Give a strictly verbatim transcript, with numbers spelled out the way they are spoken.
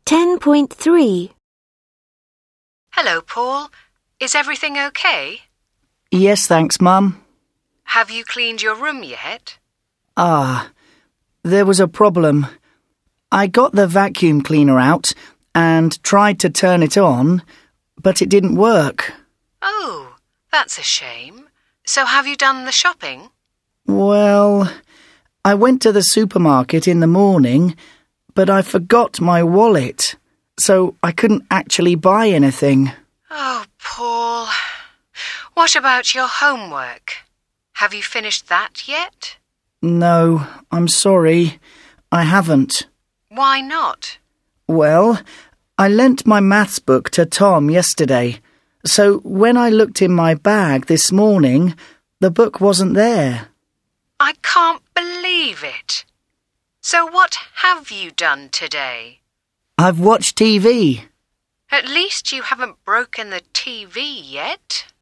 ten point three. Hello, Paul. Is everything okay? Yes, thanks, Mum. Have you cleaned your room yet? Ah, there was a problem. I got the vacuum cleaner out and tried to turn it on, but it didn't work. Oh, that's a shame. So have you done the shopping? Well, I went to the supermarket in the morning, but I forgot my wallet, so I couldn't actually buy anything. Oh, Paul. What about your homework? Have you finished that yet? No, I'm sorry. I haven't. Why not? Well, I lent my maths book to Tom yesterday, so when I looked in my bag this morning, the book wasn't there. I can't believe it. So what have you done today? I've watched T V. At least you haven't broken the T V yet.